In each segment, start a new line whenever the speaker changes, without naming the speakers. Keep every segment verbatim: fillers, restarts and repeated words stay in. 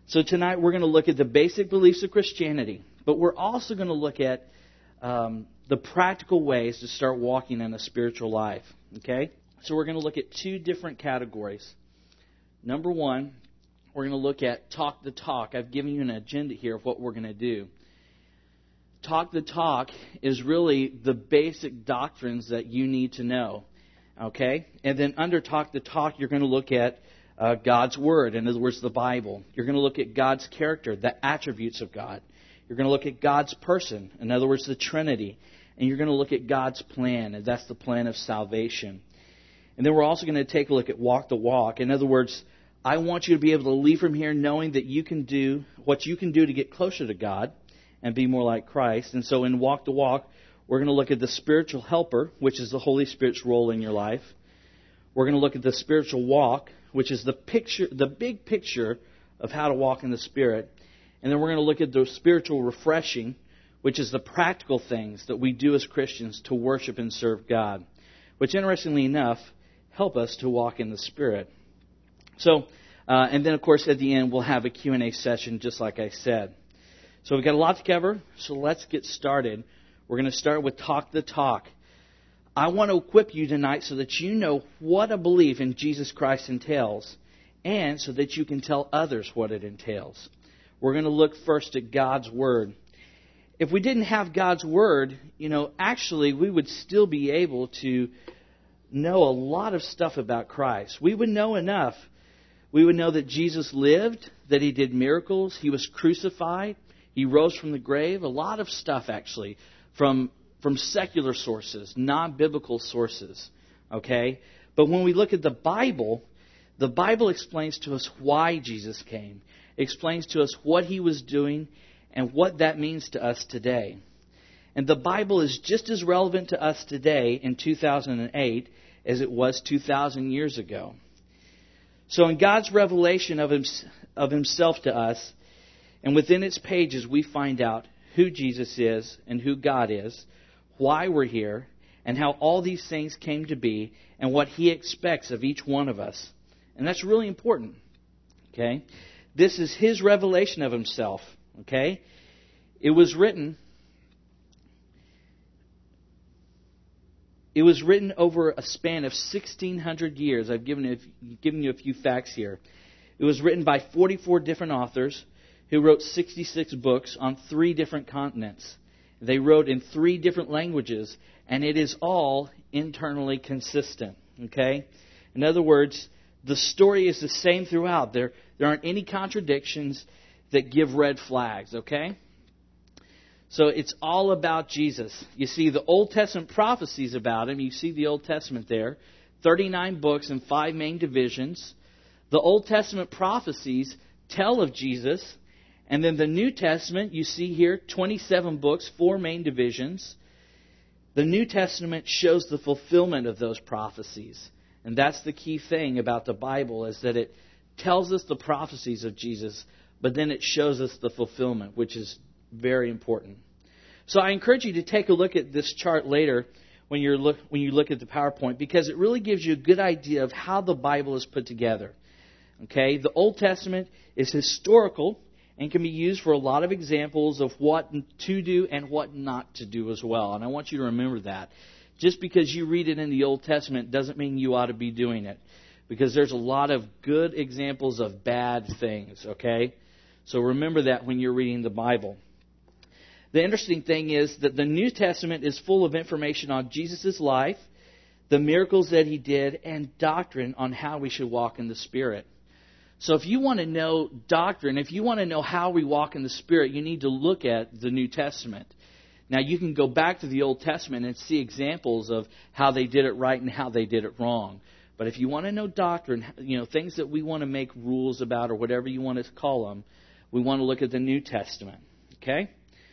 So tonight we're going to look at the basic beliefs of Christianity, but we're also going to look at um, the practical ways to start walking in a spiritual life. Okay? So we're going to look at two different categories. Number one, we're going to look at talk the talk. I've given you an agenda here of what we're going to do. Talk the talk is really the basic doctrines that you need to know. Okay? And then under talk the talk, you're going to look at uh, God's Word, in other words, the Bible. You're going to look at God's character, the attributes of God. You're going to look at God's person, in other words, the Trinity. And you're going to look at God's plan, and that's the plan of salvation. And then we're also going to take a look at walk the walk. In other words, I want you to be able to leave from here knowing that you can do what you can do to get closer to God and be more like Christ. And so in walk the walk, we're going to look at the spiritual helper, which is the Holy Spirit's role in your life. We're going to look at the spiritual walk, which is the picture, the big picture of how to walk in the Spirit. And then we're going to look at the spiritual refreshing, which is the practical things that we do as Christians to worship and serve God, which, interestingly enough, help us to walk in the Spirit. So, uh, and then, of course, at the end, we'll have a Q and A session, just like I said. So we've got a lot to cover, so let's get started. We're going to start with Talk the Talk. I want to equip you tonight so that you know what a belief in Jesus Christ entails, and so that you can tell others what it entails. We're going to look first at God's Word. If we didn't have God's Word, you know, actually we would still be able to know a lot of stuff about Christ. We would know enough. We would know that Jesus lived, that He did miracles, He was crucified, He rose from the grave, a lot of stuff actually from from secular sources, non-biblical sources. Okay? But when we look at the Bible, the Bible explains to us why Jesus came. It explains to us what He was doing and what that means to us today. And the Bible is just as relevant to us today in two thousand eight as it was two thousand years ago. So in God's revelation of, him, of Himself to us, and within its pages we find out who Jesus is and who God is, why we're here, and how all these things came to be, and what He expects of each one of us. And that's really important. Okay? This is His revelation of Himself. Okay? It was written It was written over a span of sixteen hundred years. I've given you, given you a few facts here. It was written by forty-four different authors who wrote sixty-six books on three different continents. They wrote in three different languages, and it is all internally consistent. Okay? In other words, the story is the same throughout. There, there aren't any contradictions that give red flags. Okay? So it's all about Jesus. You see the Old Testament prophecies about Him. You see the Old Testament there. thirty-nine books and five main divisions. The Old Testament prophecies tell of Jesus. And then the New Testament, you see here, twenty-seven books, four main divisions. The New Testament shows the fulfillment of those prophecies. And that's the key thing about the Bible, is that it tells us the prophecies of Jesus, but then it shows us the fulfillment, which is very important. So I encourage you to take a look at this chart later when you look when you look at the PowerPoint, because it really gives you a good idea of how the Bible is put together. Okay, the Old Testament is historical and can be used for a lot of examples of what to do and what not to do as well. And I want you to remember that. Just because you read it in the Old Testament doesn't mean you ought to be doing it, because there's a lot of good examples of bad things. Okay, so remember that when you're reading the Bible. The interesting thing is that the New Testament is full of information on Jesus' life, the miracles that He did, and doctrine on how we should walk in the Spirit. So if you want to know doctrine, if you want to know how we walk in the Spirit, you need to look at the New Testament. Now, you can go back to the Old Testament and see examples of how they did it right and how they did it wrong. But if you want to know doctrine, you know, things that we want to make rules about or whatever you want to call them, we want to look at the New Testament. Okay?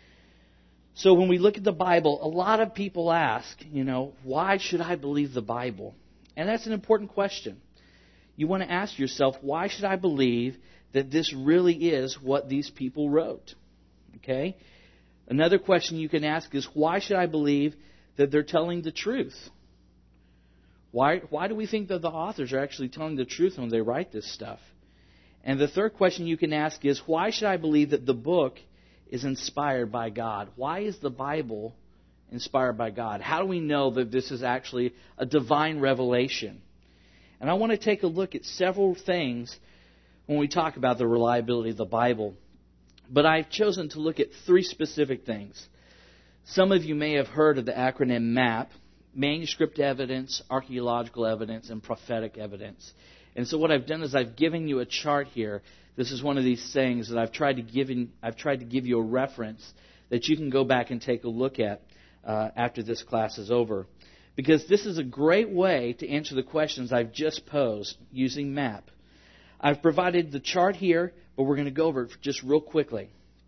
So when we look at the Bible, a lot of people ask, you know, why should I believe the Bible? And that's an important question. You want to ask yourself, why should I believe that this really is what these people wrote? Okay? Another question you can ask is, why should I believe that they're telling the truth? Why, why do we think that the authors are actually telling the truth when they write this stuff? And the third question you can ask is, why should I believe that the book is inspired by God? Why is the Bible inspired by God? How do we know that this is actually a divine revelation? And I want to take a look at several things when we talk about the reliability of the Bible. But I've chosen to look at three specific things. Some of you may have heard of the acronym MAP: manuscript evidence, archaeological evidence, and prophetic evidence. And so what I've done is I've given you a chart here. This is one of these things that I've tried to give in, I've tried to give you a reference that you can go back and take a look at uh, after this class is over. Because this is a great way to answer the questions I've just posed using MAP. I've provided the chart here, but we're going to go over it just real quickly.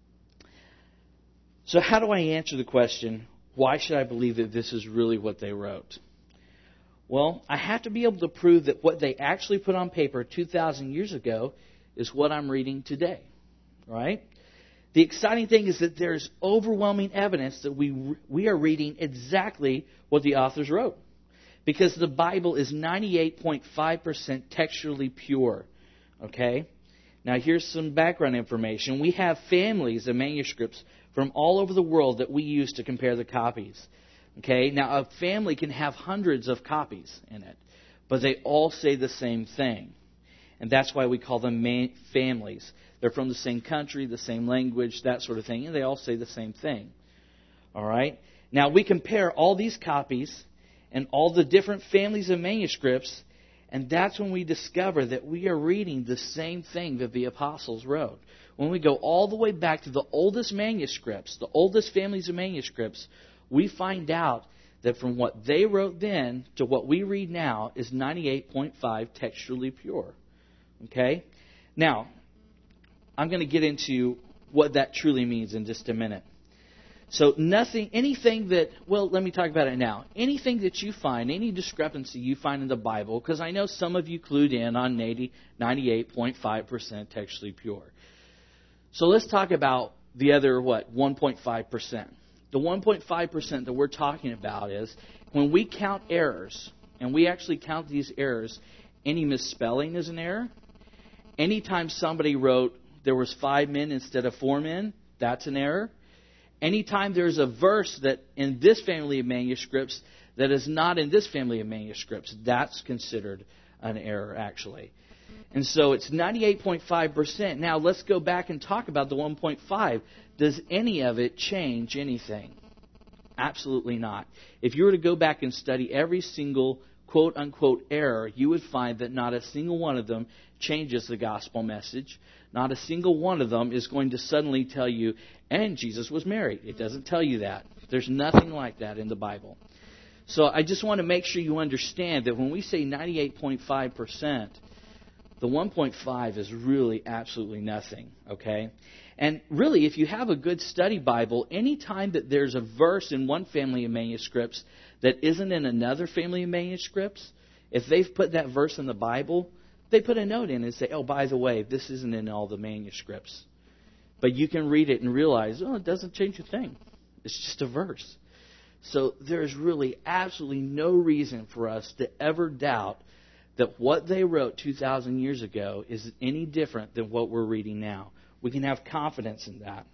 So how do I answer the question, why should I believe that this is really what they wrote? Well, I have to be able to prove that what they actually put on paper two thousand years ago is what I'm reading today, right? The exciting thing is that there's overwhelming evidence that we we are reading exactly what the authors wrote, because the Bible is ninety-eight point five percent textually pure, okay? Now, here's some background information. We have families of manuscripts from all over the world that we use to compare the copies. Okay? Now, a family can have hundreds of copies in it, but they all say the same thing. And that's why we call them man- families. They're from the same country, the same language, that sort of thing, and they all say the same thing. All right? Now, we compare all these copies and all the different families of manuscripts, and that's when we discover that we are reading the same thing that the apostles wrote. When we go all the way back to the oldest manuscripts, the oldest families of manuscripts, we find out that from what they wrote then to what we read now is ninety-eight point five textually pure. Okay? Now, I'm going to get into what that truly means in just a minute. So nothing, anything that, well, let me talk about it now. Anything that you find, any discrepancy you find in the Bible, because I know some of you clued in on ninety-eight point five percent textually pure. So let's talk about the other, what, one point five percent. The one point five percent that we're talking about is when we count errors, and we actually count these errors, any misspelling is an error. Anytime somebody wrote there was five men instead of four men, that's an error. Anytime there's a verse that in this family of manuscripts that is not in this family of manuscripts, that's considered an error, actually. And so it's ninety-eight point five percent. Now let's go back and talk about the one point five. Does any of it change anything? Absolutely not. If you were to go back and study every single quote-unquote error, you would find that not a single one of them changes the gospel message. Not a single one of them is going to suddenly tell you, and Jesus was married. It doesn't tell you that. There's nothing like that in the Bible. So I just want to make sure you understand that when we say ninety-eight point five percent, the one point five is really absolutely nothing, okay? And really, if you have a good study Bible, any time that there's a verse in one family of manuscripts that isn't in another family of manuscripts, if they've put that verse in the Bible, they put a note in and say, oh, by the way, this isn't in all the manuscripts. But you can read it and realize, oh, it doesn't change a thing. It's just a verse. So there's really absolutely no reason for us to ever doubt that what they wrote two thousand years ago is any different than what we're reading now. We can have confidence in that.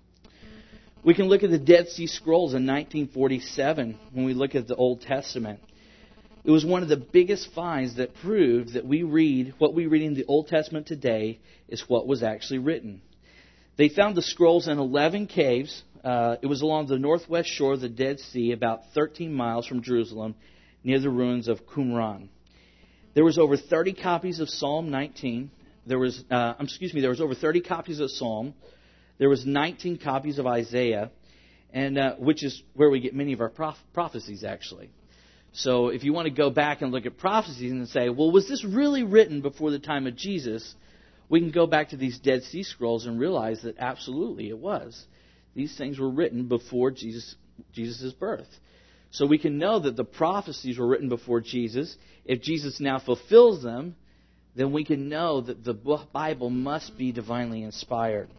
We can look at the Dead Sea Scrolls in nineteen forty-seven when we look at the Old Testament. It was one of the biggest finds that proved that we read, what we read in the Old Testament today is what was actually written. They found the scrolls in eleven caves. Uh, it was along the northwest shore of the Dead Sea, about thirteen miles from Jerusalem, near the ruins of Qumran. There was over thirty copies of Psalm nineteen. There was, uh, excuse me, there was over thirty copies of Psalm. There was nineteen copies of Isaiah, and uh, which is where we get many of our prof- prophecies, actually. So if you want to go back and look at prophecies and say, well, was this really written before the time of Jesus? We can go back to these Dead Sea Scrolls and realize that absolutely it was. These things were written before Jesus Jesus' birth. So we can know that the prophecies were written before Jesus. If Jesus now fulfills them, then we can know that the Bible must be divinely inspired.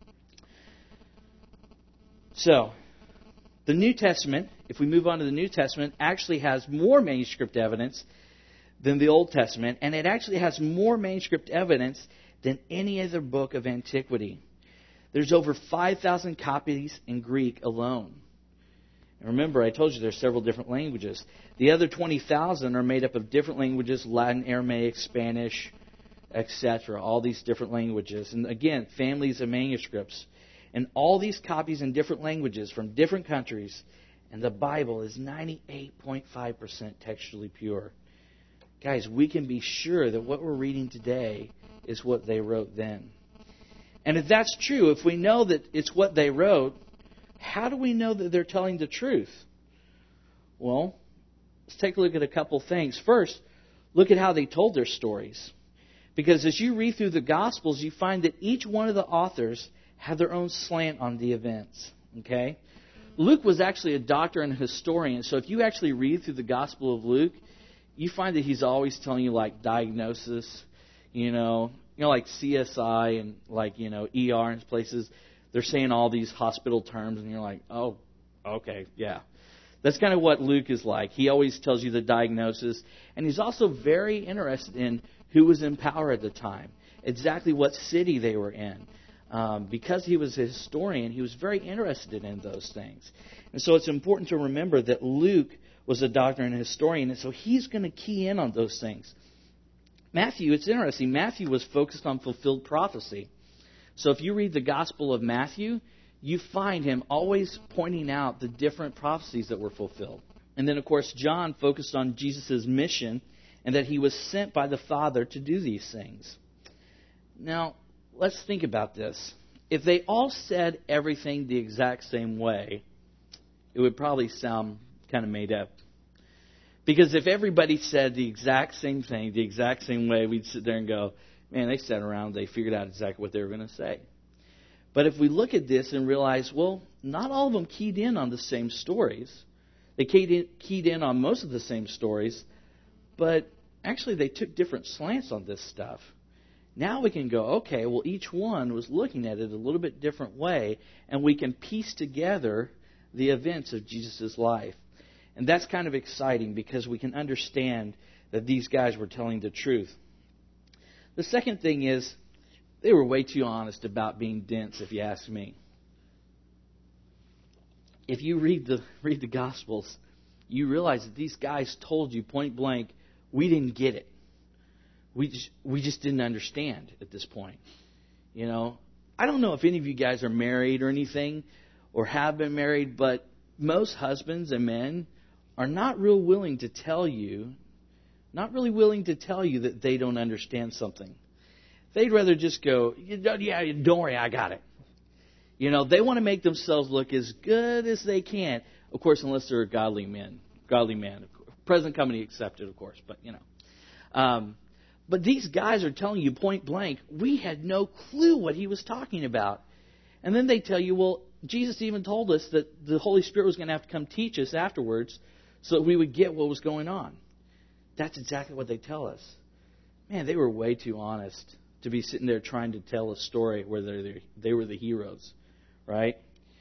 So, the New Testament, if we move on to the New Testament, actually has more manuscript evidence than the Old Testament, and it actually has more manuscript evidence than any other book of antiquity. There's over five thousand copies in Greek alone. And remember, I told you there's several different languages. The other twenty thousand are made up of different languages, Latin, Aramaic, Spanish, et cetera. All these different languages. And again, families of manuscripts. And all these copies in different languages from different countries. And the Bible is ninety-eight point five percent textually pure. Guys, we can be sure that what we're reading today is what they wrote then. And if that's true, if we know that it's what they wrote, how do we know that they're telling the truth? Well, let's take a look at a couple things. First, look at how they told their stories. Because as you read through the Gospels, you find that each one of the authors had their own slant on the events. Okay? Luke was actually a doctor and a historian. So if you actually read through the Gospel of Luke, you find that he's always telling you like diagnosis, you know, you know, like C S I and like, you know, E R and places. They're saying all these hospital terms, and you're like, oh, okay, yeah. That's kind of what Luke is like. He always tells you the diagnosis. And he's also very interested in who was in power at the time, exactly what city they were in. Um, because he was a historian, he was very interested in those things. And so it's important to remember that Luke was a doctor and a historian, and so he's going to key in on those things. Matthew, it's interesting, Matthew was focused on fulfilled prophecy. So if you read the Gospel of Matthew, you find him always pointing out the different prophecies that were fulfilled. And then, of course, John focused on Jesus' mission and that he was sent by the Father to do these things. Now, let's think about this. If they all said everything the exact same way, it would probably sound kind of made up. Because if everybody said the exact same thing, the exact same way, we'd sit there and go, man, they sat around, they figured out exactly what they were going to say. But if we look at this and realize, well, not all of them keyed in on the same stories. They keyed in, keyed in on most of the same stories, but actually they took different slants on this stuff. Now we can go, okay, well, each one was looking at it a little bit different way, and we can piece together the events of Jesus' life. And that's kind of exciting because we can understand that these guys were telling the truth. The second thing is, they were way too honest about being dense, if you ask me. If you read the read the Gospels, you realize that these guys told you point blank, we didn't get it. We just, we just didn't understand at this point. You know, I don't know if any of you guys are married or anything, or have been married, but most husbands and men are not real willing to tell you, not really willing to tell you that they don't understand something. They'd rather just go, yeah, don't worry, I got it. You know, they want to make themselves look as good as they can. Of course, unless they're a godly man, godly man. Present company accepted, of course, but, you know. Um, but these guys are telling you point blank, we had no clue what he was talking about. And then they tell you, well, Jesus even told us that the Holy Spirit was going to have to come teach us afterwards so that we would get what was going on. That's exactly what they tell us. Man, they were way too honest to be sitting there trying to tell a story where they they were the heroes, right?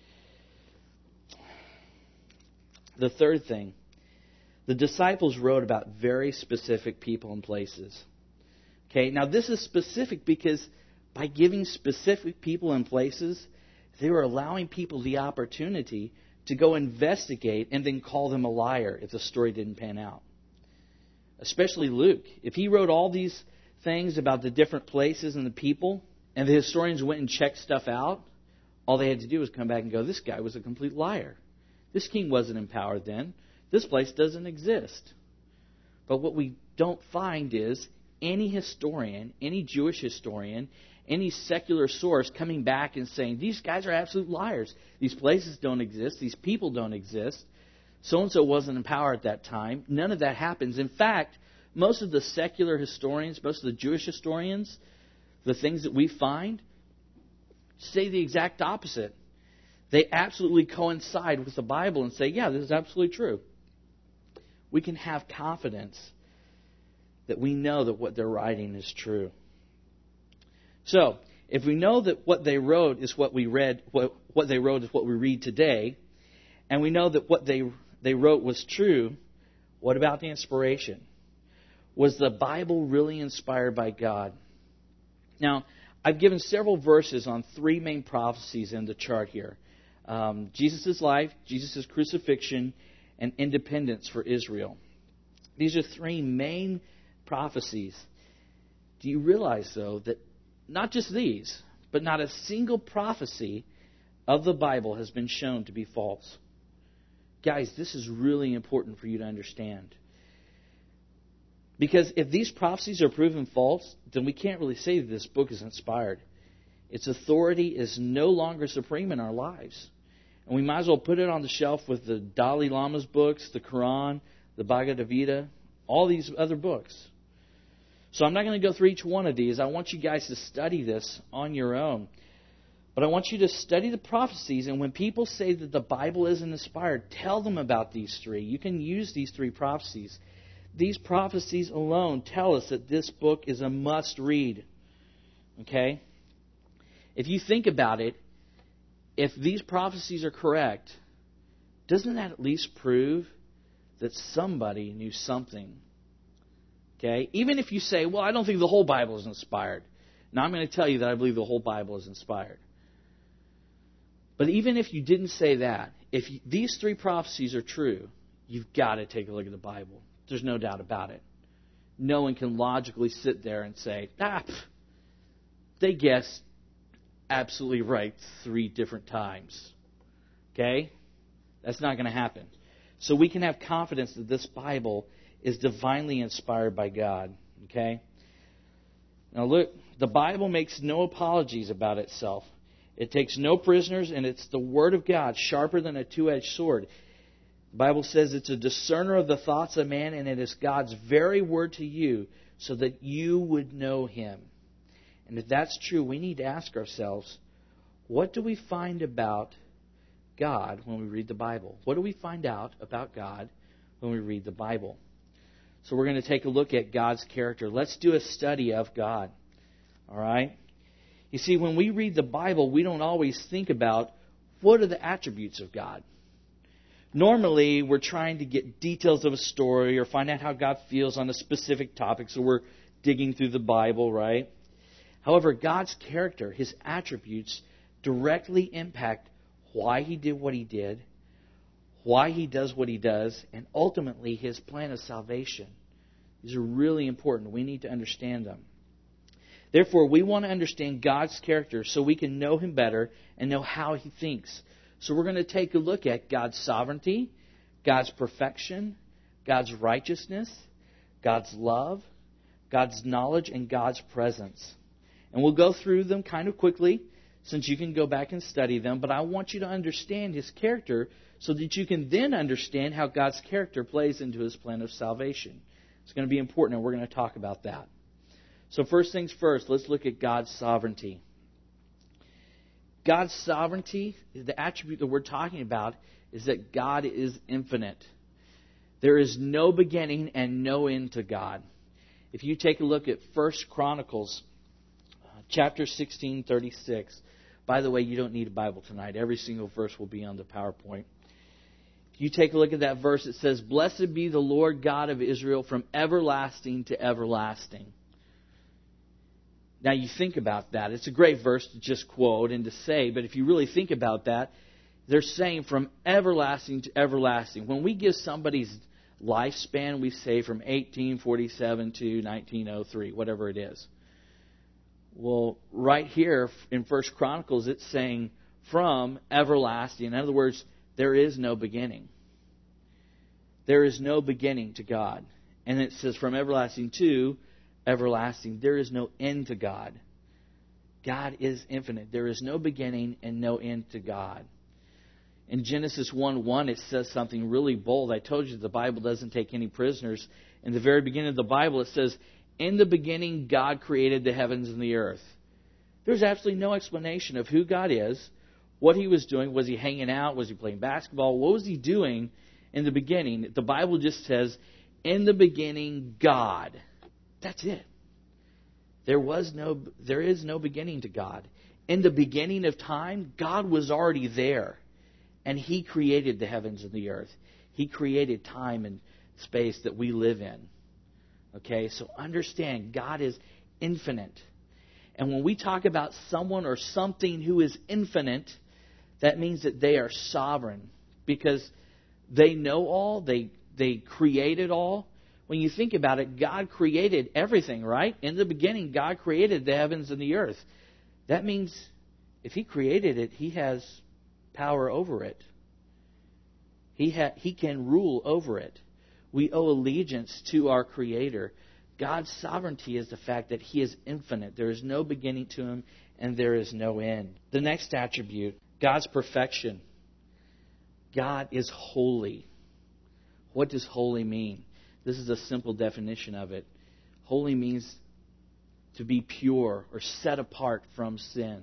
The third thing, the disciples wrote about very specific people and places. Okay, now this is specific because by giving specific people and places, they were allowing people the opportunity to go investigate and then call them a liar if the story didn't pan out. Especially Luke. If he wrote all these things about the different places and the people, and the historians went and checked stuff out, all they had to do was come back and go, this guy was a complete liar. This king wasn't in power then. This place doesn't exist. But what we don't find is any historian, any Jewish historian, any secular source coming back and saying, these guys are absolute liars. These places don't exist. These people don't exist. So-and-so wasn't in power at that time. None of that happens. In fact, most of the secular historians, most of the Jewish historians, the things that we find, say the exact opposite. They absolutely coincide with the Bible and say, yeah, this is absolutely true. We can have confidence that we know that what they're writing is true. So, if we know that what they wrote is what we read, what, what they wrote is what we read today, and we know that what they they wrote was true, what about the inspiration? Was the Bible really inspired by God? Now, I've given several verses on three main prophecies in the chart here. Um, Jesus' life, Jesus' crucifixion, and independence for Israel. These are three main prophecies. Do you realize, though, that not just these, but not a single prophecy of the Bible has been shown to be false? Guys, this is really important for you to understand. Because if these prophecies are proven false, then we can't really say that this book is inspired. Its authority is no longer supreme in our lives. And we might as well put it on the shelf with the Dalai Lama's books, the Quran, the Bhagavad Gita, all these other books. So I'm not going to go through each one of these. I want you guys to study this on your own. But I want you to study the prophecies, and when people say that the Bible isn't inspired, tell them about these three. You can use these three prophecies. These prophecies alone tell us that this book is a must-read. Okay? If you think about it, if these prophecies are correct, doesn't that at least prove that somebody knew something? Okay? Even if you say, well, I don't think the whole Bible is inspired. Now, I'm going to tell you that I believe the whole Bible is inspired. But even if you didn't say that, if you, these three prophecies are true, you've got to take a look at the Bible. There's no doubt about it. No one can logically sit there and say, ah, pff, they guessed absolutely right three different times. Okay? That's not going to happen. So we can have confidence that this Bible is divinely inspired by God. Okay? Now look, the Bible makes no apologies about itself. It takes no prisoners, and it's the Word of God, sharper than a two-edged sword. The Bible says it's a discerner of the thoughts of man, and it is God's very word to you so that you would know Him. And if that's true, we need to ask ourselves, what do we find about God when we read the Bible? What do we find out about God when we read the Bible? So we're going to take a look at God's character. Let's do a study of God. All right? You see, when we read the Bible, we don't always think about what are the attributes of God. Normally, we're trying to get details of a story or find out how God feels on a specific topic, so we're digging through the Bible, right? However, God's character, His attributes, directly impact why He did what He did, why He does what He does, and ultimately His plan of salvation. These are really important. We need to understand them. Therefore, we want to understand God's character so we can know Him better and know how He thinks. So we're going to take a look at God's sovereignty, God's perfection, God's righteousness, God's love, God's knowledge, and God's presence. And we'll go through them kind of quickly since you can go back and study them. But I want you to understand His character so that you can then understand how God's character plays into His plan of salvation. It's going to be important, and we're going to talk about that. So first things first, let's look at God's sovereignty. God's sovereignty, the attribute that we're talking about, is that God is infinite. There is no beginning and no end to God. If you take a look at First Chronicles, chapter sixteen, thirty-six. By the way, you don't need a Bible tonight. Every single verse will be on the PowerPoint. If you take a look at that verse, it says, "Blessed be the Lord God of Israel from everlasting to everlasting." Now, you think about that. It's a great verse to just quote and to say, but if you really think about that, they're saying from everlasting to everlasting. When we give somebody's lifespan, we say from eighteen forty-seven to nineteen oh three, whatever it is. Well, right here in First Chronicles, it's saying from everlasting. In other words, there is no beginning. There is no beginning to God. And it says from everlasting to everlasting. There is no end to God. God is infinite. There is no beginning and no end to God. In Genesis one one, it says something really bold. I told you the Bible doesn't take any prisoners. In the very beginning of the Bible, it says, "In the beginning, God created the heavens and the earth." There's absolutely no explanation of who God is, what He was doing. Was He hanging out? Was He playing basketball? What was He doing in the beginning? The Bible just says, "In the beginning, God." That's it. There was no, there is no beginning to God. In the beginning of time, God was already there. And He created the heavens and the earth. He created time and space that we live in. Okay, so understand, God is infinite. And when we talk about someone or something who is infinite, that means that they are sovereign because they know all, they they created all. When you think about it, God created everything, right? In the beginning, God created the heavens and the earth. That means if He created it, He has power over it. He ha- He can rule over it. We owe allegiance to our Creator. God's sovereignty is the fact that He is infinite. There is no beginning to Him, and there is no end. The next attribute, God's perfection. God is holy. What does holy mean? This is a simple definition of it. Holy means to be pure or set apart from sin.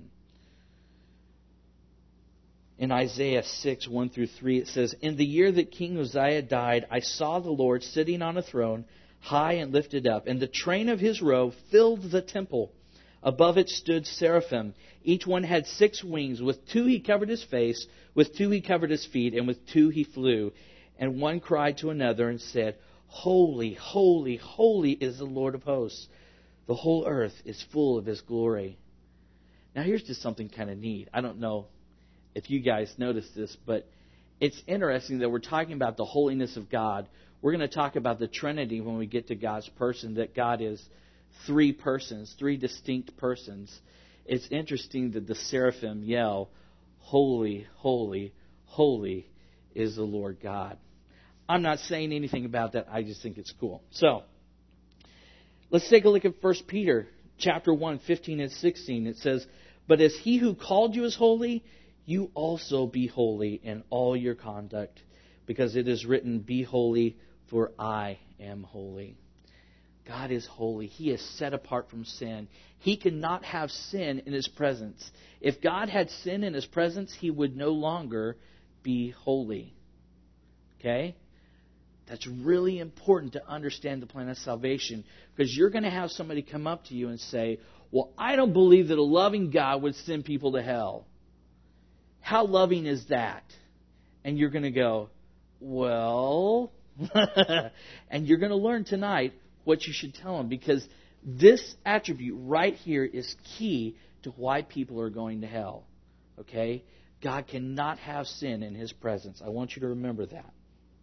In Isaiah six, one through three, it says, "In the year that King Uzziah died, I saw the Lord sitting on a throne, high and lifted up, and the train of His robe filled the temple. Above it stood seraphim. Each one had six wings. With two He covered His face, with two He covered His feet, and with two He flew. And one cried to another and said, Holy, holy, holy is the Lord of hosts. The whole earth is full of His glory." Now here's just something kind of neat. I don't know if you guys noticed this, but it's interesting that we're talking about the holiness of God. We're going to talk about the Trinity when we get to God's person, that God is three persons, three distinct persons. It's interesting that the seraphim yell, "Holy, holy, holy is the Lord God." I'm not saying anything about that. I just think it's cool. So, let's take a look at First Peter chapter one, fifteen and sixteen. It says, "But as He who called you is holy, you also be holy in all your conduct, because it is written, Be holy, for I am holy." God is holy. He is set apart from sin. He cannot have sin in His presence. If God had sin in His presence, He would no longer be holy. Okay? That's really important to understand the plan of salvation, because you're going to have somebody come up to you and say, "Well, I don't believe that a loving God would send people to hell. How loving is that?" And you're going to go, "Well," and you're going to learn tonight what you should tell them, because this attribute right here is key to why people are going to hell. Okay? God cannot have sin in His presence. I want you to remember that.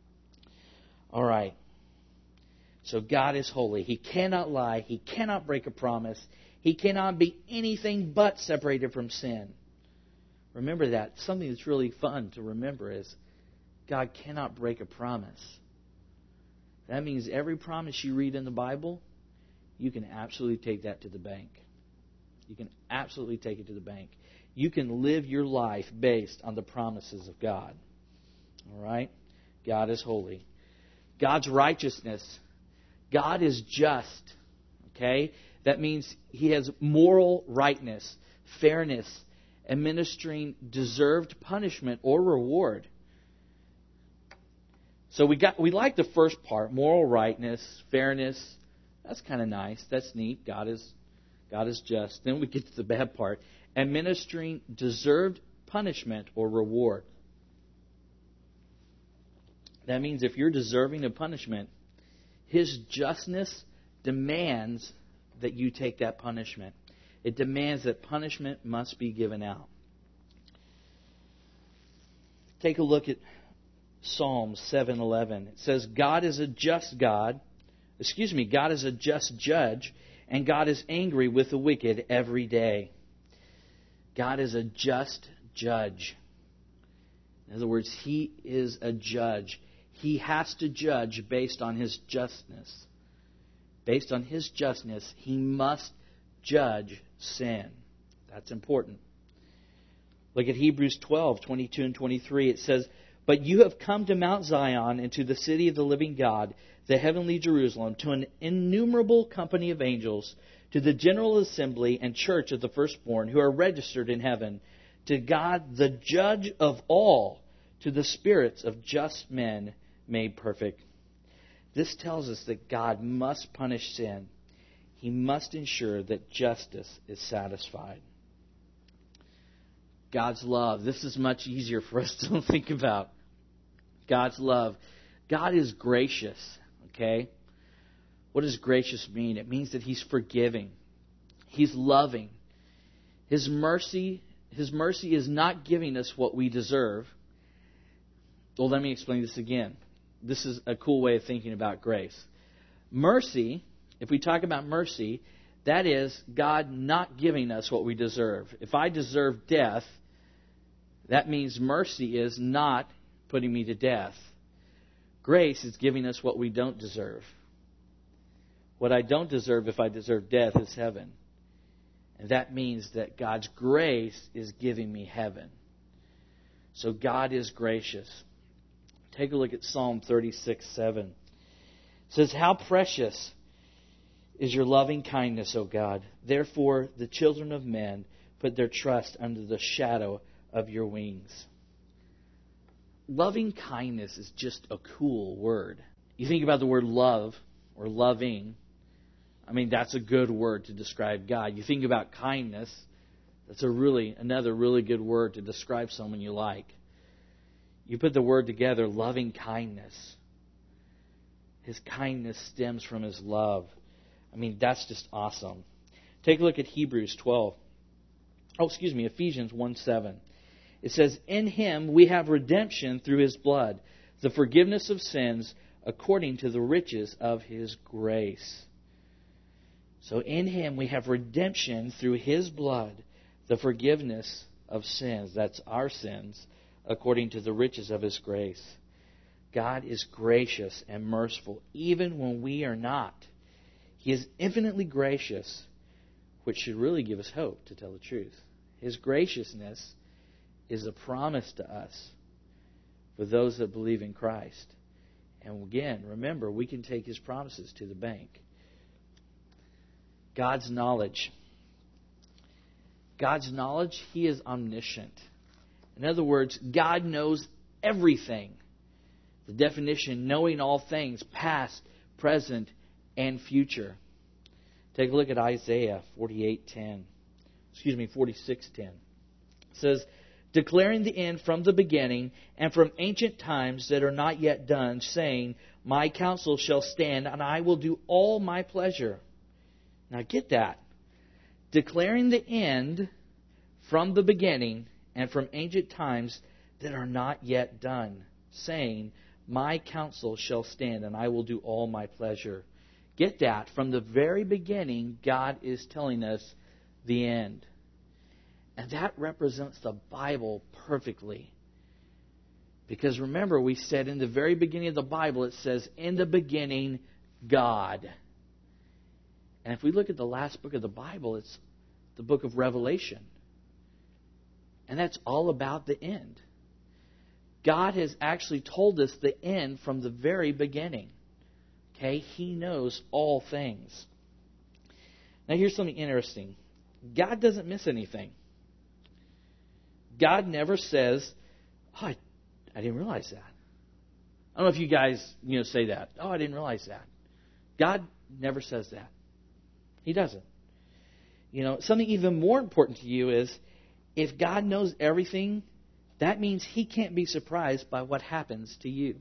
All right. So God is holy. He cannot lie. He cannot break a promise. He cannot be anything but separated from sin. Remember that. Something that's really fun to remember is God cannot break a promise. That means every promise you read in the Bible, you can absolutely take that to the bank. You can absolutely take it to the bank. You can live your life based on the promises of God. All right? God is holy. God's righteousness. God is just. Okay? That means He has moral rightness, fairness, administering deserved punishment or reward. So we got we like the first part, moral rightness, fairness. That's kind of nice. That's neat. God is God is just. Then we get to the bad part, administering deserved punishment or reward. That means if you're deserving of punishment, His justness demands that you take that punishment. It demands that punishment must be given out. Take a look at Psalm seven eleven. It says, God is a just God. Excuse me, God is a just judge, and God is angry with the wicked every day. God is a just judge. In other words, He is a judge. He has to judge based on His justness. Based on His justness, He must judge sin. That's important. Look at Hebrews twelve, twenty-two and twenty-three. It says, But you have come to Mount Zion and to the city of the living God, the heavenly Jerusalem, to an innumerable company of angels, to the general assembly and church of the firstborn who are registered in heaven, to God the judge of all, to the spirits of just men made perfect. This tells us that God must punish sin. He must ensure that justice is satisfied. God's love. This is much easier for us to think about. God's love. God is gracious. Okay? What does gracious mean? It means that He's forgiving. He's loving. His mercy, His mercy is not giving us what we deserve. Well, let me explain this again. This is a cool way of thinking about grace. Mercy, if we talk about mercy, that is God not giving us what we deserve. If I deserve death, that means mercy is not putting me to death. Grace is giving us what we don't deserve. What I don't deserve, if I deserve death, is heaven. And that means that God's grace is giving me heaven. So God is gracious. Take a look at Psalm thirty-six seven. It says, "How precious is your loving kindness, O God. Therefore the children of men put their trust under the shadow of your wings." Loving kindness is just a cool word. You think about the word love or loving. I mean, that's a good word to describe God. You think about kindness, that's a really another really good word to describe someone you like. You put the word together, loving kindness. His kindness stems from His love. I mean, that's just awesome. Take a look at Hebrews twelve. Oh, excuse me, Ephesians one seven. It says, "In Him we have redemption through His blood, the forgiveness of sins according to the riches of His grace." So in Him we have redemption through His blood, the forgiveness of sins. That's our sins, according to the riches of His grace. God is gracious and merciful, even when we are not. He is infinitely gracious, which should really give us hope, to tell the truth. His graciousness is a promise to us for those that believe in Christ. And again, remember, we can take His promises to the bank. God's knowledge. God's knowledge, He is omniscient. In other words, God knows everything. The definition, knowing all things, past, present, and future. Take a look at Isaiah forty-eight ten. Excuse me, forty-six ten. It says, "Declaring the end from the beginning, and from ancient times that are not yet done, saying, My counsel shall stand, and I will do all my pleasure." Now get that. Declaring the end from the beginning, and from ancient times that are not yet done, saying, My counsel shall stand, and I will do all my pleasure. Get that. From the very beginning, God is telling us the end. And that represents the Bible perfectly. Because remember, we said in the very beginning of the Bible, it says, "In the beginning, God." And if we look at the last book of the Bible, it's the book of Revelation. And that's all about the end. God has actually told us the end from the very beginning. Okay? He knows all things. Now here's something interesting. God doesn't miss anything. God never says, "Oh, I, I didn't realize that." I don't know if you guys, you know, say that. "Oh, I didn't realize that." God never says that. He doesn't. You know, something even more important to you is, if God knows everything, that means He can't be surprised by what happens to you.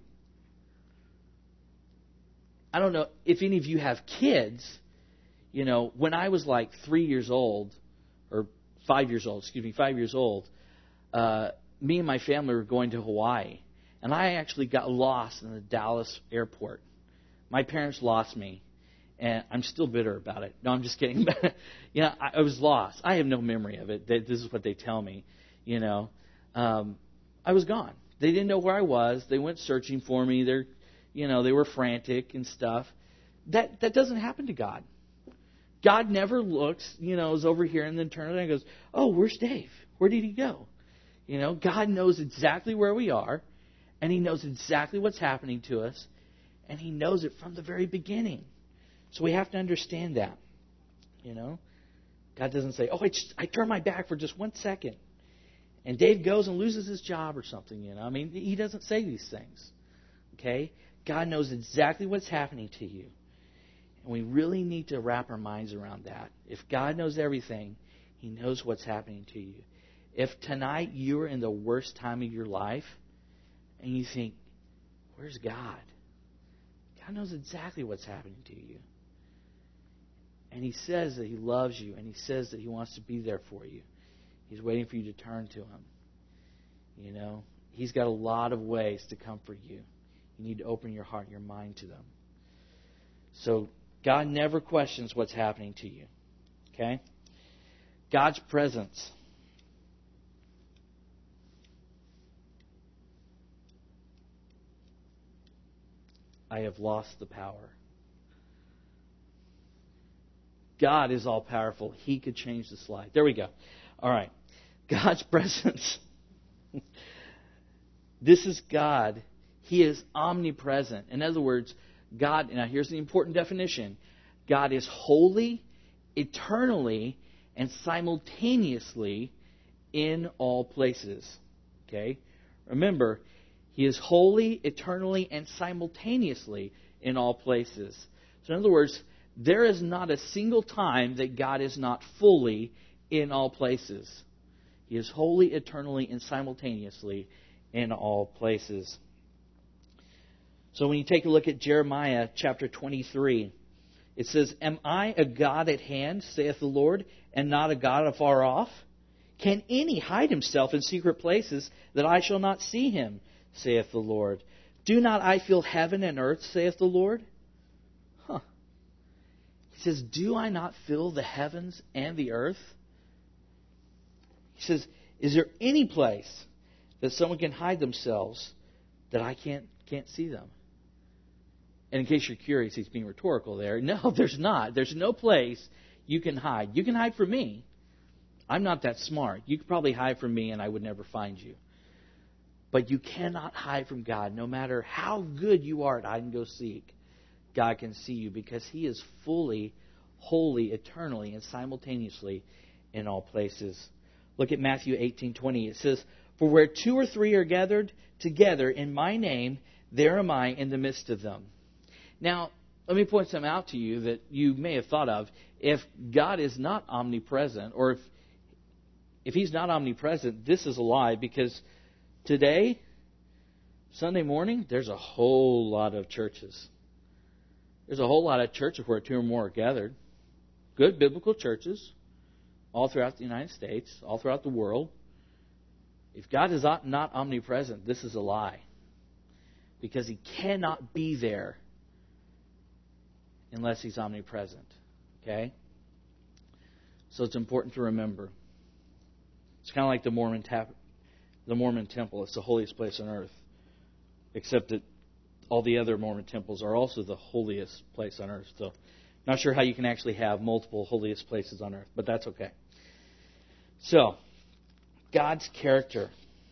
I don't know if any of you have kids. You know, when I was like three years old, or five years old, excuse me, five years old, uh, me and my family were going to Hawaii. And I actually got lost in the Dallas airport. My parents lost me. And I'm still bitter about it. No, I'm just kidding. you know, I, I was lost. I have no memory of it. They, this is what they tell me. You know, um, I was gone. They didn't know where I was. They went searching for me. They're, you know, they were frantic and stuff. That that doesn't happen to God. God never looks, you know, is over here and then turns around and goes, "Oh, where's Dave? Where did he go?" You know, God knows exactly where we are, and He knows exactly what's happening to us, and He knows it from the very beginning. So we have to understand that, you know. God doesn't say, "Oh, I, just, I turned my back for just one second, and Dave goes and loses his job or something," you know. I mean, He doesn't say these things, okay? God knows exactly what's happening to you, and we really need to wrap our minds around that. If God knows everything, He knows what's happening to you. If tonight you are in the worst time of your life, and you think, "Where's God?" God knows exactly what's happening to you. And He says that He loves you, and He says that He wants to be there for you. He's waiting for you to turn to Him. You know, He's got a lot of ways to comfort you. You need to open your heart and your mind to them. So God never questions what's happening to you. Okay? God's presence. I have lost the power. God is all powerful. He could change the slide. There we go. All right. God's presence. This is God. He is omnipresent. In other words, God, now here's the important definition. God is holy, eternally, and simultaneously in all places. Okay? Remember, He is holy, eternally, and simultaneously in all places. So in other words, there is not a single time that God is not fully in all places. He is holy, eternally, and simultaneously in all places. So when you take a look at Jeremiah chapter twenty-three, it says, Am I a God at hand, saith the Lord, and not a God afar off? Can any hide himself in secret places that I shall not see him, saith the Lord? Do not I fill heaven and earth, saith the Lord? Huh. He says, Do I not fill the heavens and the earth? He says, Is there any place that someone can hide themselves that I can't can't see them? And in case you're curious, he's being rhetorical there. No, there's not. There's no place you can hide. You can hide from me. I'm not that smart. You could probably hide from me and I would never find you. But you cannot hide from God. No matter how good you are at hide and go seek, God can see you because He is fully, holy, eternally, and simultaneously in all places. Look at Matthew eighteen twenty. It says, For where two or three are gathered together in my name, there am I in the midst of them. Now, let me point something out to you that you may have thought of. If God is not omnipresent, or if if He's not omnipresent, this is a lie, because today, Sunday morning, there's a whole lot of churches. There's a whole lot of churches where two or more are gathered. Good biblical churches, all throughout the United States, all throughout the world. If God is not omnipresent, this is a lie. Because He cannot be there unless He's omnipresent. Okay? So it's important to remember. It's kind of like the Mormon tap, the Mormon temple. It's the holiest place on earth. Except that all the other Mormon temples are also the holiest place on earth. So not sure how you can actually have multiple holiest places on earth, but that's okay. So, God's character.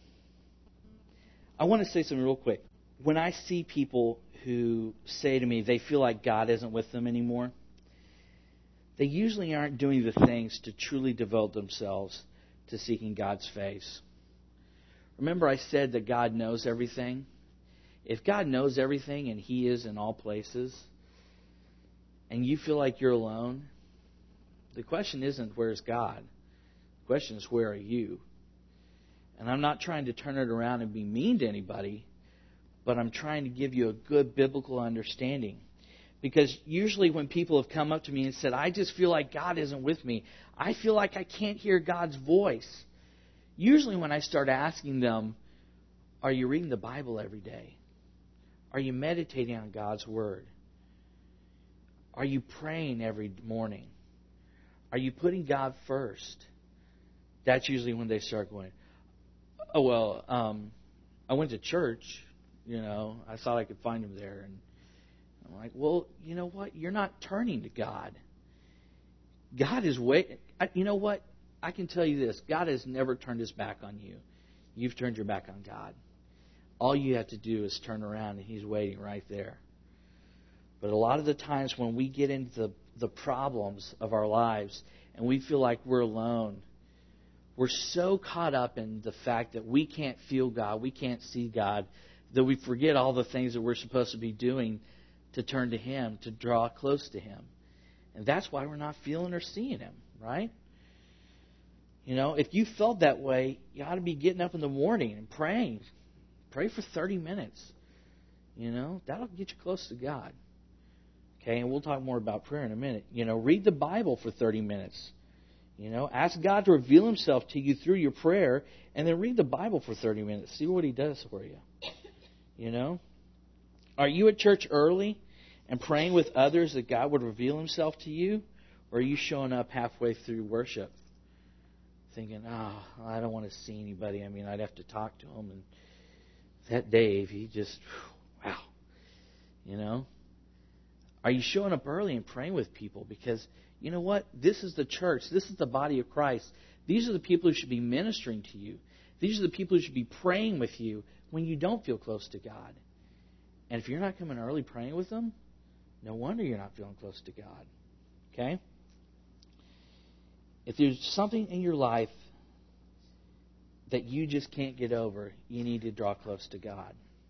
I want to say something real quick. When I see people who say to me they feel like God isn't with them anymore, they usually aren't doing the things to truly devote themselves to seeking God's face. Remember I said that God knows everything? If God knows everything and He is in all places, and you feel like you're alone, the question isn't where's God? The question is where are you? And I'm not trying to turn it around and be mean to anybody, but I'm trying to give you a good biblical understanding. Because usually when people have come up to me and said, I just feel like God isn't with me, I feel like I can't hear God's voice. Usually when I start asking them, are you reading the Bible every day? Are you meditating on God's Word? Are you praying every morning? Are you putting God first? That's usually when they start going, oh, well, um, I went to church, you know, I thought I could find Him there. And I'm like, well, you know what? You're not turning to God. God is waiting. You know what? I can tell you this. God has never turned His back on you. You've turned your back on God. All you have to do is turn around and He's waiting right there. But a lot of the times when we get into the, the problems of our lives and we feel like we're alone, we're so caught up in the fact that we can't feel God, we can't see God, that we forget all the things that we're supposed to be doing to turn to Him, to draw close to Him. And that's why we're not feeling or seeing Him, right? You know, if you felt that way, you ought to be getting up in the morning and praying. Pray for thirty minutes. You know, that'll get you close to God. Okay, and we'll talk more about prayer in a minute. You know, read the Bible for thirty minutes. You know, ask God to reveal Himself to you through your prayer, and then read the Bible for thirty minutes. See what He does for you. You know? Are you at church early and praying with others that God would reveal Himself to you? Or are you showing up halfway through worship thinking, oh, I don't want to see anybody. I mean, I'd have to talk to him. And that Dave, he just, wow. You know? Are you showing up early and praying with people? Because, you know what? This is the church. This is the body of Christ. These are the people who should be ministering to you. These are the people who should be praying with you when you don't feel close to God. And if you're not coming early praying with them, no wonder you're not feeling close to God. Okay? If there's something in your life that you just can't get over, you need to draw close to God.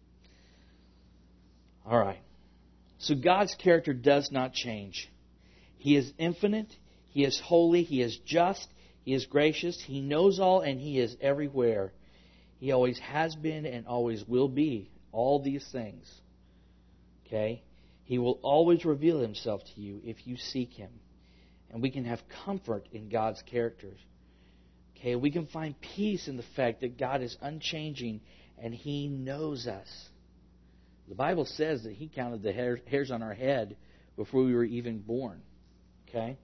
All right. So God's character does not change. He is infinite. He is holy. He is just. He is gracious. He knows all, and He is everywhere. He always has been and always will be all these things. Okay? He will always reveal Himself to you if you seek Him. And we can have comfort in God's characters. Okay? We can find peace in the fact that God is unchanging and He knows us. The Bible says that He counted the hair, hairs on our head before we were even born. Okay?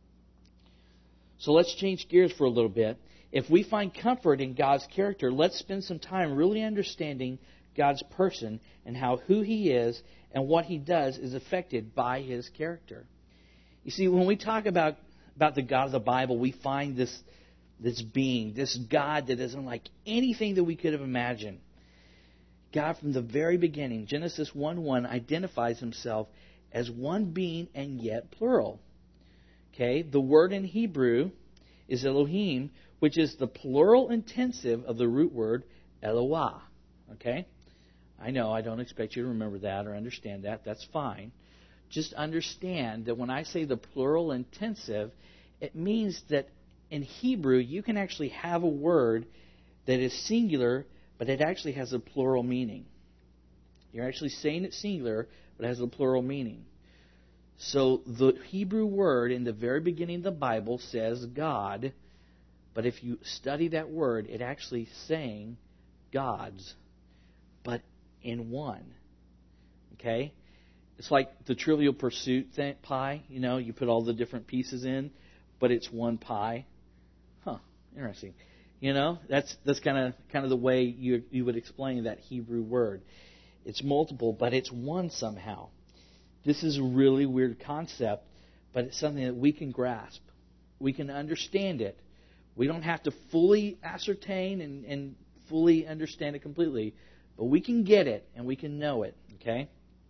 So let's change gears for a little bit. If we find comfort in God's character, let's spend some time really understanding God's person and how who He is and what He does is affected by His character. You see, when we talk about, about the God of the Bible, we find this, this being, this God that isn't like anything that we could have imagined. God, from the very beginning, Genesis one one, identifies Himself as one being and yet plural. Okay, the word in Hebrew is Elohim, which is the plural intensive of the root word Eloah. Okay, I know I don't expect you to remember that or understand that. That's fine. Just understand that when I say the plural intensive, it means that in Hebrew you can actually have a word that is singular, but it actually has a plural meaning. You're actually saying it's singular, but it has a plural meaning. So the Hebrew word in the very beginning of the Bible says God, but if you study that word, it actually saying gods, but in one. Okay? It's like the Trivial Pursuit thing, pie. You know, you put all the different pieces in, but it's one pie. Huh, interesting. You know, that's that's kind of kind of the way you you would explain that Hebrew word. It's multiple, but it's one somehow. This is a really weird concept, but it's something that we can grasp. We can understand it. We don't have to fully ascertain and, and fully understand it completely, but we can get it and we can know it. Okay?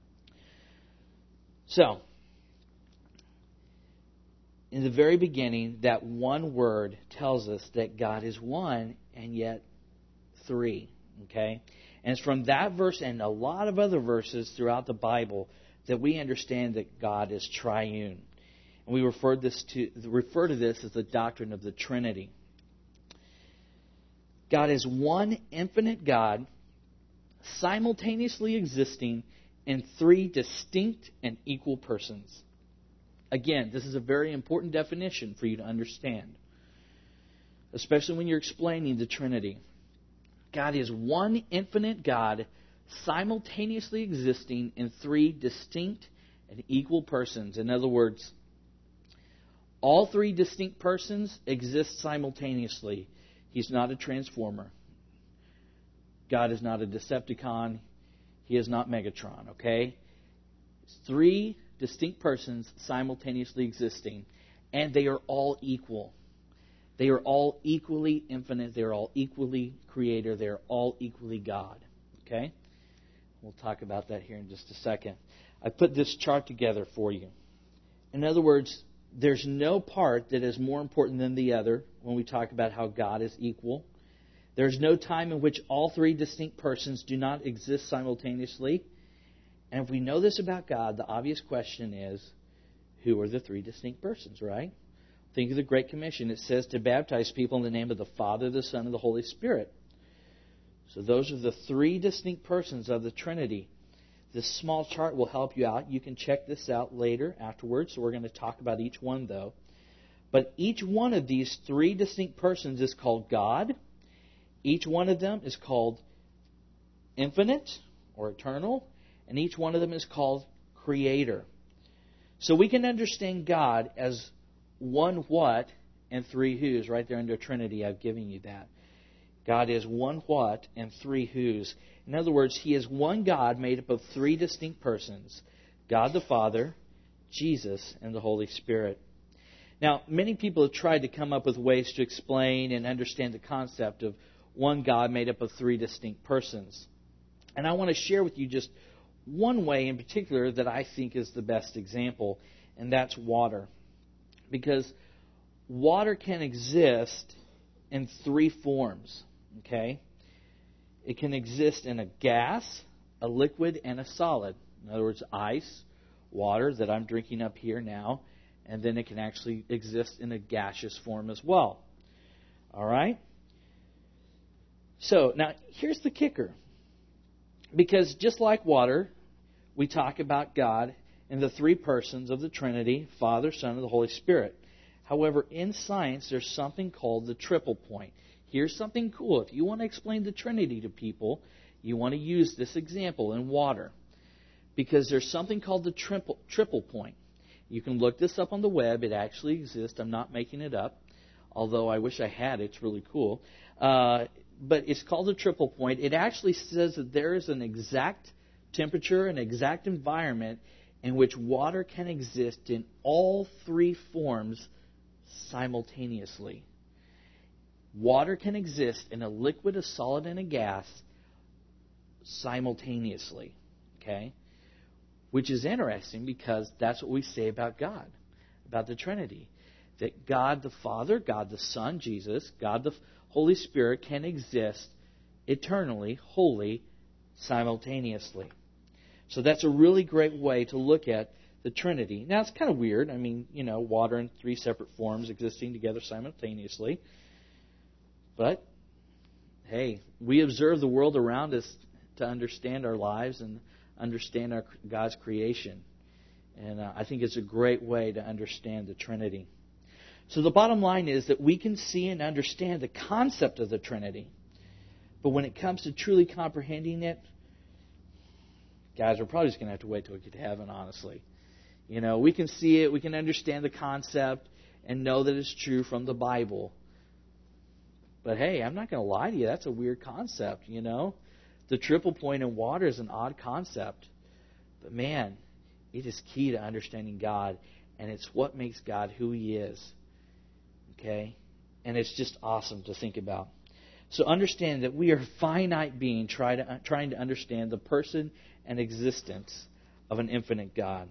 So, in the very beginning, that one word tells us that God is one and yet three. Okay? And it's from that verse and a lot of other verses throughout the Bible that we understand that God is triune. And we refer this to refer to this as the doctrine of the Trinity. God is one infinite God, simultaneously existing in three distinct and equal persons. Again, this is a very important definition for you to understand, especially when you're explaining the Trinity. God is one infinite God, simultaneously existing in three distinct and equal persons. In other words, all three distinct persons exist simultaneously. He's not a transformer. God is not a Decepticon. He is not Megatron, okay? It's three distinct persons simultaneously existing, and they are all equal. They are all equally infinite. They are all equally creator. They are all equally God, okay? We'll talk about that here in just a second. I put this chart together for you. In other words, there's no part that is more important than the other when we talk about how God is equal. There's no time in which all three distinct persons do not exist simultaneously. And if we know this about God, the obvious question is, who are the three distinct persons, right? Think of the Great Commission. It says to baptize people in the name of the Father, the Son, and the Holy Spirit. So those are the three distinct persons of the Trinity. This small chart will help you out. You can check this out later, afterwards. So we're going to talk about each one, though. But each one of these three distinct persons is called God. Each one of them is called infinite or eternal. And each one of them is called Creator. So we can understand God as one what and three who's. Right there under Trinity, I've given you that. God is one what and three who's. In other words, He is one God made up of three distinct persons. God the Father, Jesus, and the Holy Spirit. Now, many people have tried to come up with ways to explain and understand the concept of one God made up of three distinct persons. And I want to share with you just one way in particular that I think is the best example, and that's water. Because water can exist in three forms, okay? It can exist in a gas, a liquid, and a solid. In other words, ice, water that I'm drinking up here now, and then it can actually exist in a gaseous form as well. All right? So, now, here's the kicker. Because just like water, we talk about God in the three persons of the Trinity, Father, Son, and the Holy Spirit. However, in science, there's something called the triple point. Here's something cool. If you want to explain the Trinity to people, you want to use this example in water. Because there's something called the triple, triple point. You can look this up on the web. It actually exists. I'm not making it up. Although I wish I had. It's really cool. Uh, but it's called the triple point. It actually says that there is an exact temperature, an exact environment in which water can exist in all three forms simultaneously. Water can exist in a liquid, a solid, and a gas simultaneously. Okay? Which is interesting because that's what we say about God, about the Trinity. That God the Father, God the Son, Jesus, God the Holy Spirit can exist eternally, wholly, simultaneously. So that's a really great way to look at the Trinity. Now, it's kind of weird. I mean, you know, water in three separate forms existing together simultaneously. But, hey, we observe the world around us to understand our lives and understand our God's creation. And uh, I think it's a great way to understand the Trinity. So the bottom line is that we can see and understand the concept of the Trinity. But when it comes to truly comprehending it, guys, we're probably just going to have to wait till we get to heaven, honestly. You know, we can see it, we can understand the concept, and know that it's true from the Bible. But hey, I'm not going to lie to you, that's a weird concept, you know. The triple point in water is an odd concept. But man, it is key to understanding God, and it's what makes God who He is. Okay? And it's just awesome to think about. So understand that we are finite beings try to, trying to understand the person and existence of an infinite God.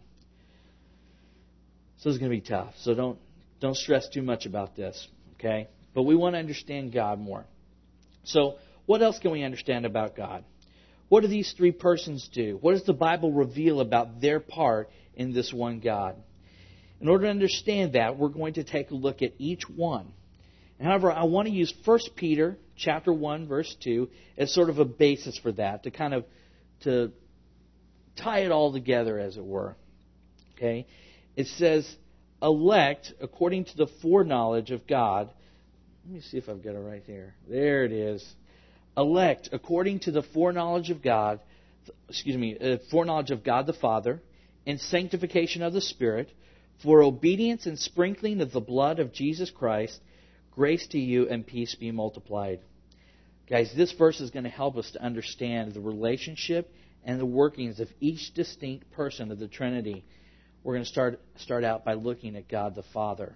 So it's going to be tough. So don't don't stress too much about this. Okay? But we want to understand God more. So what else can we understand about God? What do these three persons do? What does the Bible reveal about their part in this one God? In order to understand that, we're going to take a look at each one. However, I want to use First Peter chapter one, verse two as sort of a basis for that, to kind of to tie it all together, as it were. Okay? It says, elect according to the foreknowledge of God. Let me see if I've got it right here. There it is. Elect according to the foreknowledge of God, excuse me, uh, foreknowledge of God the Father, and sanctification of the Spirit, for obedience and sprinkling of the blood of Jesus Christ, grace to you and peace be multiplied. Guys, this verse is going to help us to understand the relationship and the workings of each distinct person of the Trinity. We're going to start start out by looking at God the Father.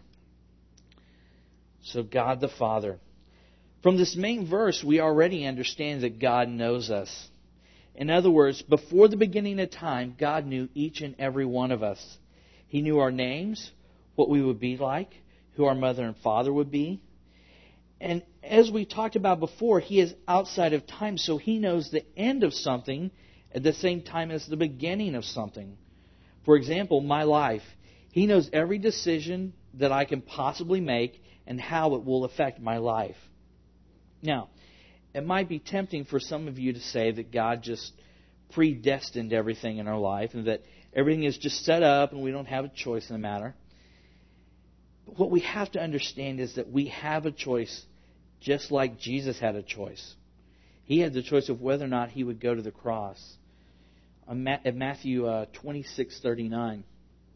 So God the Father. From this main verse, we already understand that God knows us. In other words, before the beginning of time, God knew each and every one of us. He knew our names, what we would be like, who our mother and father would be. And as we talked about before, He is outside of time, so He knows the end of something at the same time as the beginning of something. For example, my life. He knows every decision that I can possibly make and how it will affect my life. Now, it might be tempting for some of you to say that God just predestined everything in our life and that everything is just set up and we don't have a choice in the matter. But what we have to understand is that we have a choice just like Jesus had a choice. He had the choice of whether or not he would go to the cross. At Matthew uh, twenty-six thirty-nine.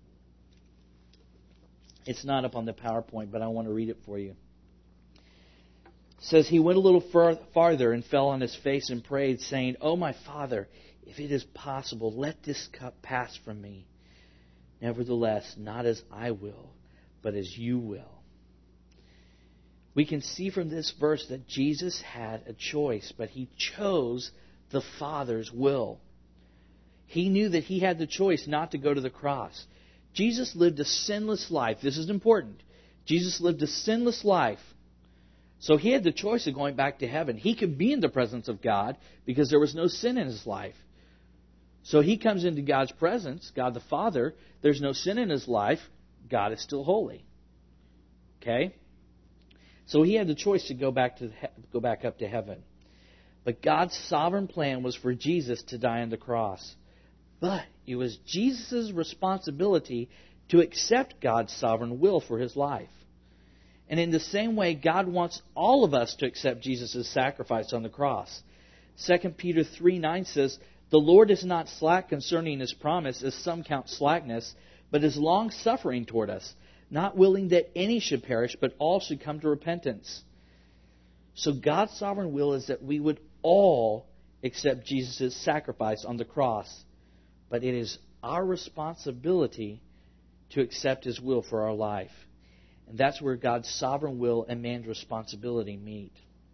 It's not up on the PowerPoint, but I want to read it for you. It says, he went a little far, farther and fell on his face and prayed, saying, "Oh, my Father, if it is possible, let this cup pass from me. Nevertheless, not as I will, but as you will." We can see from this verse that Jesus had a choice, but he chose the Father's will. He knew that he had the choice not to go to the cross. Jesus lived a sinless life. This is important. Jesus lived a sinless life. So he had the choice of going back to heaven. He could be in the presence of God because there was no sin in his life. So he comes into God's presence, God the Father. There's no sin in his life. God is still holy. Okay? So he had the choice to go back to go back up to heaven. But God's sovereign plan was for Jesus to die on the cross. But it was Jesus' responsibility to accept God's sovereign will for his life. And in the same way, God wants all of us to accept Jesus' sacrifice on the cross. Second Peter three nine says, "The Lord is not slack concerning his promise, as some count slackness, but is long-suffering toward us, not willing that any should perish, but all should come to repentance." So God's sovereign will is that we would all accept Jesus' sacrifice on the cross. But it is our responsibility to accept his will for our life. And that's where God's sovereign will and man's responsibility meet.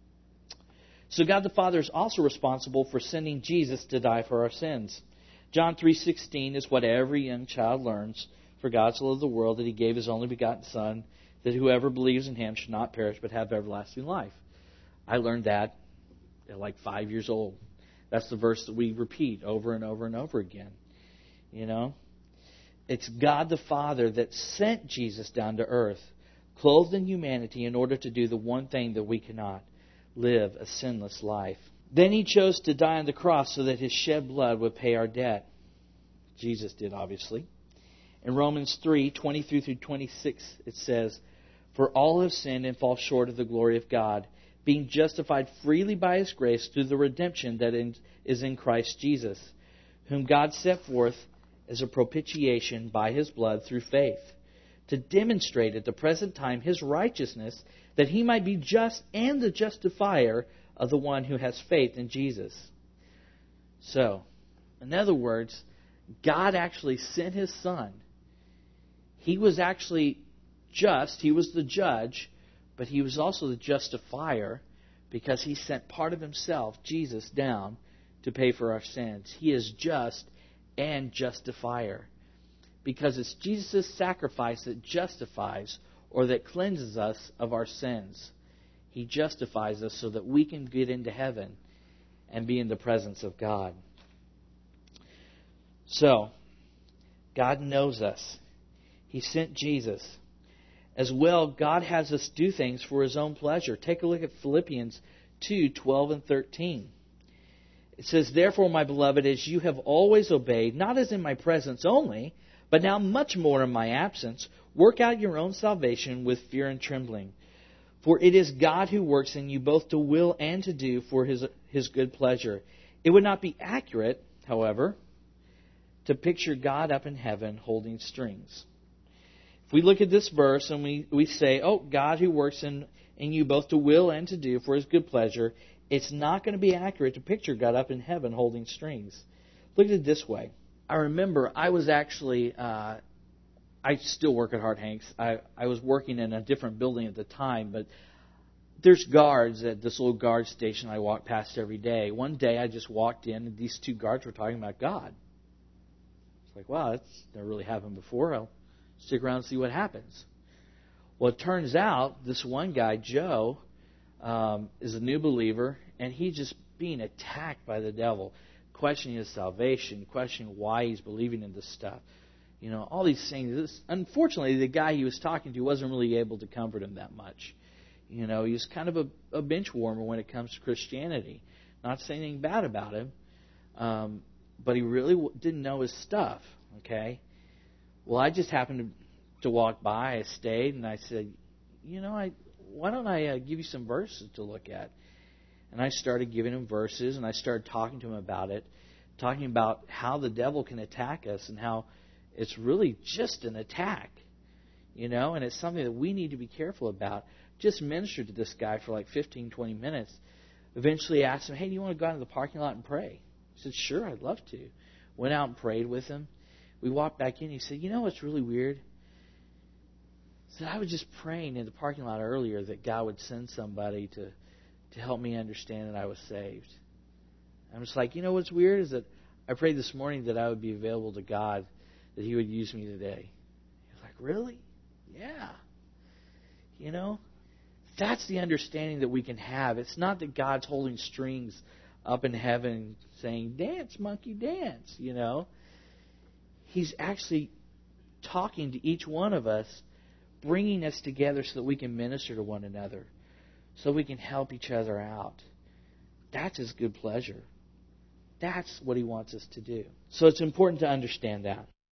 So God the Father is also responsible for sending Jesus to die for our sins. John three sixteen is what every young child learns. "For God so loved the world that he gave his only begotten Son, that whoever believes in him should not perish but have everlasting life." I learned that at like five years old. That's the verse that we repeat over and over and over again. You know? It's God the Father that sent Jesus down to earth, clothed in humanity, in order to do the one thing that we cannot: live a sinless life. Then he chose to die on the cross so that his shed blood would pay our debt. Jesus did, obviously. In Romans three twenty-three through twenty-six, it says, "For all have sinned and fall short of the glory of God, being justified freely by his grace through the redemption that is in Christ Jesus, whom God set forth as a propitiation by his blood through faith, to demonstrate at the present time his righteousness, that he might be just and the justifier of the one who has faith in Jesus." So, in other words, God actually sent his Son. He was actually just. He was the judge, but he was also the justifier because he sent part of himself, Jesus, down to pay for our sins. He is just and justifier because it's Jesus' sacrifice that justifies or that cleanses us of our sins. He justifies us so that we can get into heaven and be in the presence of God. So, God knows us. He sent Jesus. As well, God has us do things for his own pleasure. Take a look at Philippians two twelve and thirteen. It says, "Therefore, my beloved, as you have always obeyed, not as in my presence only, but now much more in my absence, work out your own salvation with fear and trembling. For it is God who works in you both to will and to do for his, his good pleasure." It would not be accurate, however, to picture God up in heaven holding strings. If we look at this verse and we, we say, "Oh, God who works in, in you both to will and to do for his good pleasure," it's not going to be accurate to picture God up in heaven holding strings. Look at it this way. I remember I was actually, uh, I still work at Hart Hanks. I, I was working in a different building at the time, but there's guards at this little guard station I walk past every day. One day I just walked in and these two guards were talking about God. It's like, wow, that's never really happened before. I'll stick around and see what happens. Well, it turns out this one guy, Joe, um, is a new believer, and he's just being attacked by the devil, questioning his salvation, questioning why he's believing in this stuff. You know, all these things. This, unfortunately, the guy he was talking to wasn't really able to comfort him that much. You know, he's kind of a, a bench warmer when it comes to Christianity. Not saying anything bad about him, um, but he really w- didn't know his stuff, okay? Well, I just happened to walk by. I stayed, and I said, you know, I why don't I uh, give you some verses to look at? And I started giving him verses, and I started talking to him about it, talking about how the devil can attack us and how it's really just an attack, you know, and it's something that we need to be careful about. Just ministered to this guy for like fifteen, twenty minutes. Eventually asked him, hey, do you want to go out into the parking lot and pray? He said, sure, I'd love to. Went out and prayed with him. We walked back in. He said, you know what's really weird? He said, I was just praying in the parking lot earlier that God would send somebody to, to help me understand that I was saved. I'm just like, you know what's weird is that I prayed this morning that I would be available to God, that He would use me today. He's like, really? Yeah. You know? That's the understanding that we can have. It's not that God's holding strings up in heaven saying, dance, monkey, dance, you know. He's actually talking to each one of us, bringing us together so that we can minister to one another, so we can help each other out. That's His good pleasure. That's what He wants us to do. So it's important to understand that.